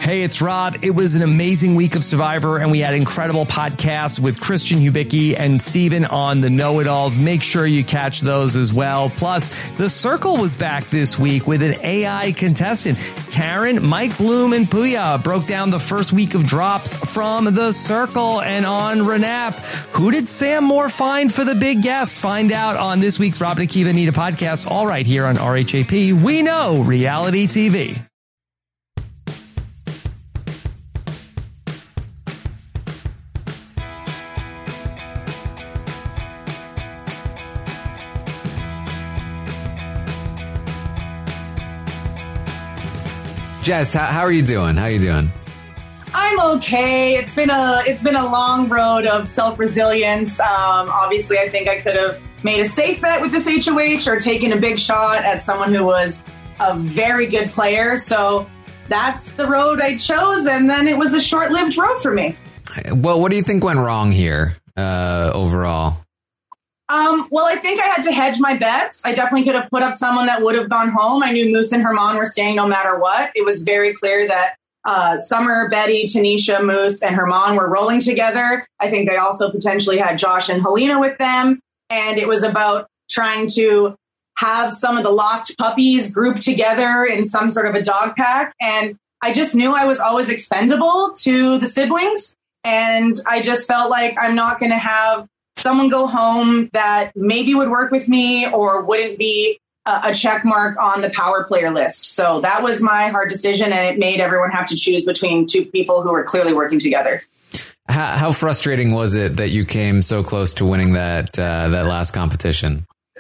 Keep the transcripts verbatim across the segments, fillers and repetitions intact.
Hey, it's Rob. It was an amazing week of Survivor, and we had incredible podcasts with Christian Hubicki and Steven on the Know-It-Alls. Make sure you catch those as well. Plus, The Circle was back this week with an A I contestant. Taryn, Mike Bloom, and Puya broke down the first week of drops from The Circle. And on Renap, who did Sam Moore find for the big guest? Find out on this week's Rob and Akiva Anita podcast, all right here on R H A P. We know reality T V. Jess, how, how are you doing? How are you doing? I'm okay. It's been a it's been a long road of self-resilience. Um, obviously, I think I could have made a safe bet with this H O H or taken a big shot at someone who was a very good player. So that's the road I chose, and then it was a short-lived road for me. Well, what do you think went wrong here uh, overall? Um, well, I think I had to hedge my bets. I definitely could have put up someone that would have gone home. I knew Moose and Herman were staying no matter what. It was very clear that uh, Summer, Betty, Tanisha, Moose, and Herman were rolling together. I think they also potentially had Josh and Helena with them. And it was about trying to have some of the lost puppies grouped together in some sort of a dog pack. And I just knew I was always expendable to the siblings. And I just felt like I'm not going to have someone go home that maybe would work with me or wouldn't be a, a check mark on the power player list. So that was my hard decision, and it made everyone have to choose between two people who were clearly working together. How, how frustrating was it that you came so close to winning that uh, that last competition?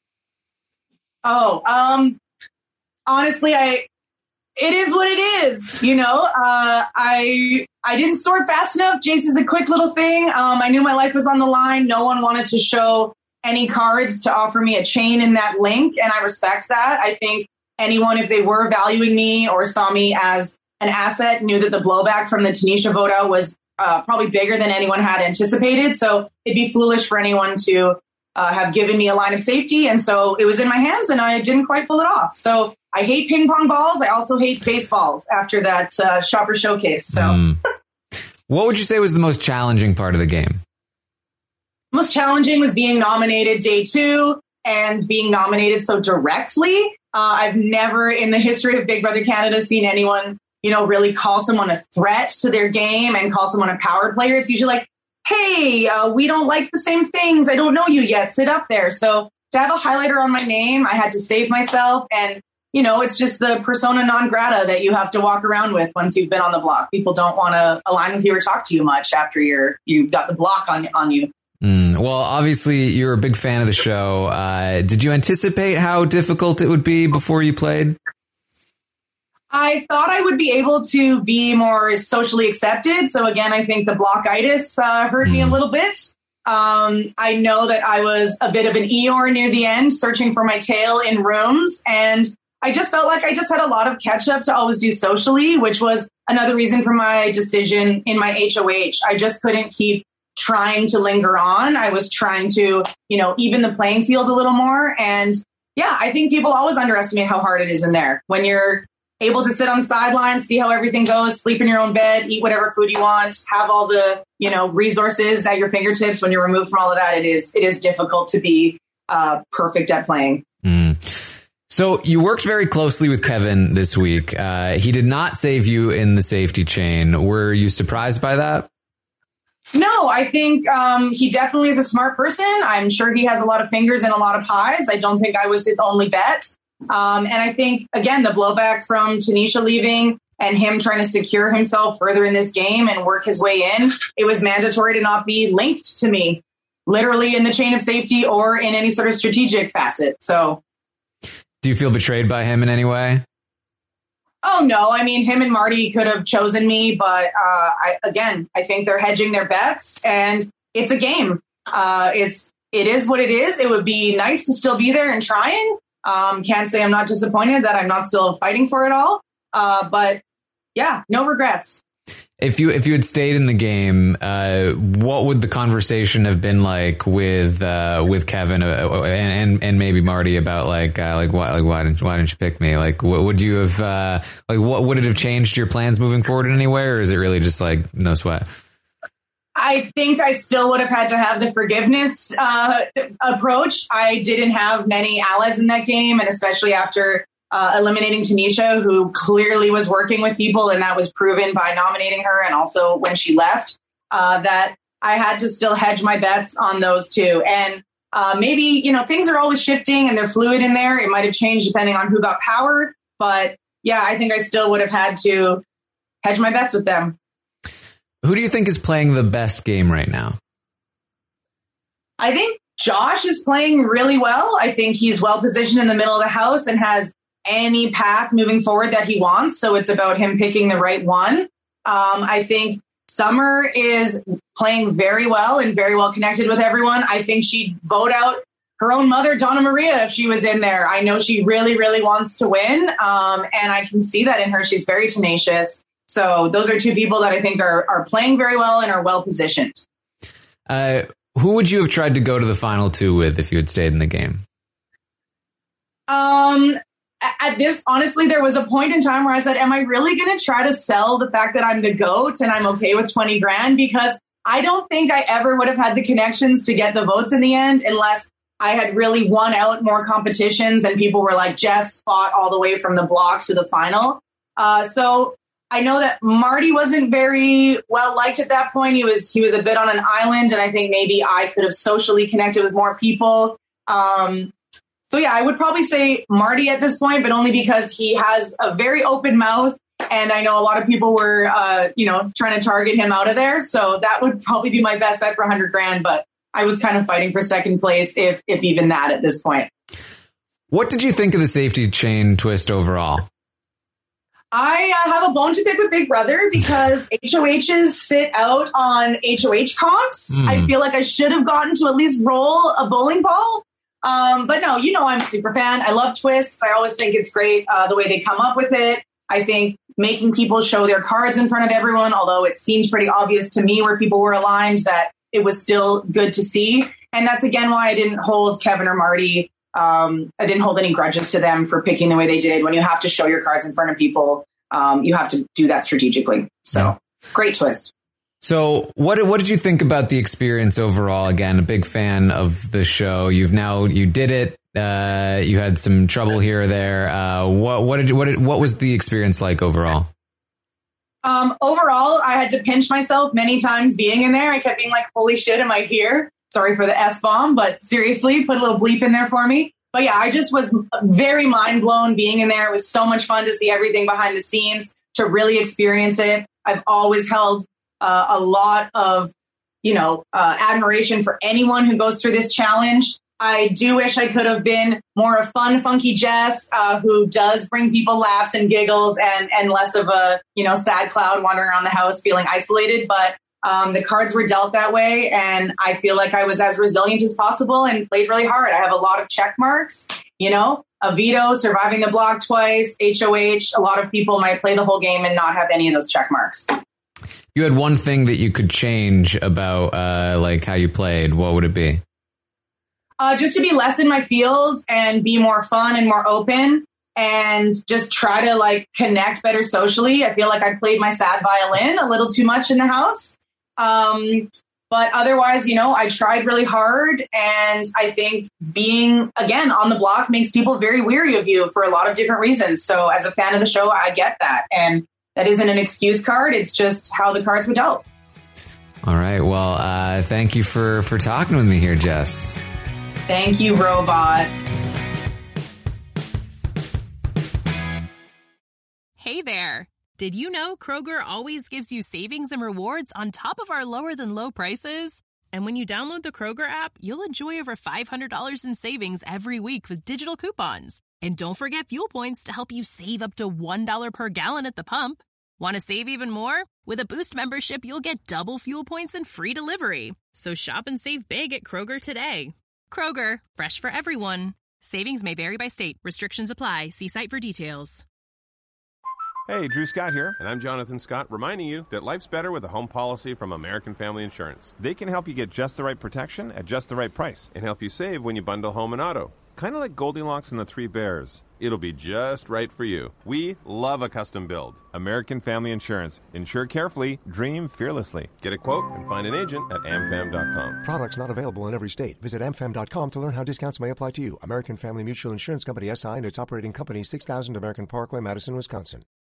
Oh, um, honestly, I it is what it is. You know, uh, I I didn't sort fast enough. Jace is a quick little thing. Um, I knew my life was on the line. No one wanted to show any cards to offer me a chain in that link, and I respect that. I think anyone, if they were valuing me or saw me as an asset, knew that the blowback from the Tanisha vote out was uh, probably bigger than anyone had anticipated. So it'd be foolish for anyone to uh, have given me a line of safety. And so it was in my hands, and I didn't quite pull it off. So I hate ping pong balls. I also hate baseballs after that uh, Shopper Showcase. So, mm. What would you say was the most challenging part of the game? Most challenging was being nominated day two and being nominated so directly. Uh, I've never in the history of Big Brother Canada seen anyone, you know, really call someone a threat to their game and call someone a power player. It's usually like, hey, uh, we don't like the same things. I don't know you yet. Sit up there. So to have a highlighter on my name, I had to save myself. And you know, it's just the persona non grata that you have to walk around with once you've been on the block. People don't want to align with you or talk to you much after you're you've got the block on on you. Mm, well, obviously, you're a big fan of the show. Uh, did you anticipate how difficult it would be before you played? I thought I would be able to be more socially accepted. So again, I think the blockitis uh, hurt mm. me a little bit. Um, I know that I was a bit of an Eeyore near the end, searching for my tail in rooms, and I just felt like I just had a lot of catch up to always do socially, which was another reason for my decision in my H O H. I just couldn't keep trying to linger on. I was trying to, you know, even the playing field a little more. And yeah, I think people always underestimate how hard it is in there when you're able to sit on the sidelines, see how everything goes, sleep in your own bed, eat whatever food you want, have all the, you know, resources at your fingertips. When you're removed from all of that, it is, it is difficult to be uh, perfect at playing. Mm. So you worked very closely with Kevin this week. Uh, he did not save you in the safety chain. Were you surprised by that? No, I think um, he definitely is a smart person. I'm sure he has a lot of fingers in a lot of pies. I don't think I was his only bet. Um, and I think, again, the blowback from Tanisha leaving and him trying to secure himself further in this game and work his way in, it was mandatory to not be linked to me, literally in the chain of safety or in any sort of strategic facet. So. Do you feel betrayed by him in any way? Oh, no. I mean, him and Marty could have chosen me. But uh, I, again, I think they're hedging their bets, and it's a game. Uh, it's it is what it is. It would be nice to still be there and trying. Um, can't say I'm not disappointed that I'm not still fighting for it all. Uh, but yeah, no regrets. If you if you had stayed in the game, uh, what would the conversation have been like with uh, with Kevin uh, and, and and maybe Marty about like uh, like why like why didn't why didn't you pick me? Like, what would you have uh, like? What would it have changed your plans moving forward in any way, or is it really just like no sweat? I think I still would have had to have the forgiveness uh, approach. I didn't have many allies in that game, and especially after Uh, eliminating Tanisha, who clearly was working with people, and that was proven by nominating her, and also when she left, uh, that I had to still hedge my bets on those two. And uh, maybe, you know, things are always shifting and they're fluid in there. It might have changed depending on who got powered. But yeah, I think I still would have had to hedge my bets with them. Who do you think is playing the best game right now? I think Josh is playing really well. I think he's well positioned in the middle of the house and has any path moving forward that he wants. So it's about him picking the right one. Um, I think Summer is playing very well and very well connected with everyone. I think she'd vote out her own mother, Donna Maria, if she was in there. I know she really, really wants to win. Um, and I can see that in her. She's very tenacious. So those are two people that I think are, are playing very well and are well positioned. Uh, who would you have tried to go to the final two with if you had stayed in the game? Um, At this, honestly, there was a point in time where I said, am I really going to try to sell the fact that I'm the GOAT and I'm okay with twenty grand? Because I don't think I ever would have had the connections to get the votes in the end unless I had really won out more competitions and people were like, Jess fought all the way from the block to the final. Uh, so I know that Marty wasn't very well liked at that point. He was, he was a bit on an island, and I think maybe I could have socially connected with more people. Um, So, yeah, I would probably say Marty at this point, but only because he has a very open mouth. And I know a lot of people were, uh, you know, trying to target him out of there. So that would probably be my best bet for one hundred grand. But I was kind of fighting for second place, if if even that at this point. What did you think of the safety chain twist overall? I uh, have a bone to pick with Big Brother because H O Hs sit out on H O H comps. Mm. I feel like I should have gotten to at least roll a bowling ball. Um, but no, you know, I'm a super fan. I love twists. I always think it's great uh, the way they come up with it. I think making people show their cards in front of everyone, although it seemed pretty obvious to me where people were aligned, that it was still good to see. And that's, again, why I didn't hold Kevin or Marty. Um, I didn't hold any grudges to them for picking the way they did. When you have to show your cards in front of people, um, you have to do that strategically. So yeah. Great twist. So what what did you think about the experience overall? Again, a big fan of the show. You've now you did it. Uh, you had some trouble here or there. Uh, what what did you, what did, what was the experience like overall? Um, overall, I had to pinch myself many times being in there. I kept being like, "Holy shit, am I here?" Sorry for the S bomb, but seriously, put a little bleep in there for me. But yeah, I just was very mind blown being in there. It was so much fun to see everything behind the scenes, to really experience it. I've always held Uh, a lot of, you know, uh, admiration for anyone who goes through this challenge. I do wish I could have been more a fun, funky Jess, uh, who does bring people laughs and giggles, and and less of a, you know, sad cloud wandering around the house feeling isolated. But um, the cards were dealt that way, and I feel like I was as resilient as possible and played really hard. I have a lot of check marks, you know, a veto, surviving the block twice, H O H. A lot of people might play the whole game and not have any of those check marks. You had one thing that you could change about uh, like how you played. What would it be? Uh, just to be less in my feels and be more fun and more open, and just try to like connect better socially. I feel like I played my sad violin a little too much in the house. Um, but otherwise, you know, I tried really hard. And I think being, again, on the block makes people very weary of you for a lot of different reasons. So as a fan of the show, I get that. And that isn't an excuse card. It's just how the cards were dealt. All right. Well, uh, thank you for, for talking with me here, Jess. Thank you, Robot. Hey there. Did you know Kroger always gives you savings and rewards on top of our lower than low prices? And when you download the Kroger app, you'll enjoy over five hundred dollars in savings every week with digital coupons. And don't forget fuel points to help you save up to one dollar per gallon at the pump. Want to save even more? With a Boost membership, you'll get double fuel points and free delivery. So shop and save big at Kroger today. Kroger, fresh for everyone. Savings may vary by state. Restrictions apply. See site for details. Hey, Drew Scott here, and I'm Jonathan Scott, reminding you that life's better with a home policy from American Family Insurance. They can help you get just the right protection at just the right price and help you save when you bundle home and auto. Kind of like Goldilocks and the Three Bears. It'll be just right for you. We love a custom build. American Family Insurance. Insure carefully, dream fearlessly. Get a quote and find an agent at am fam dot com. Products not available in every state. Visit am fam dot com to learn how discounts may apply to you. American Family Mutual Insurance Company S I and its operating company, six thousand American Parkway, Madison, Wisconsin.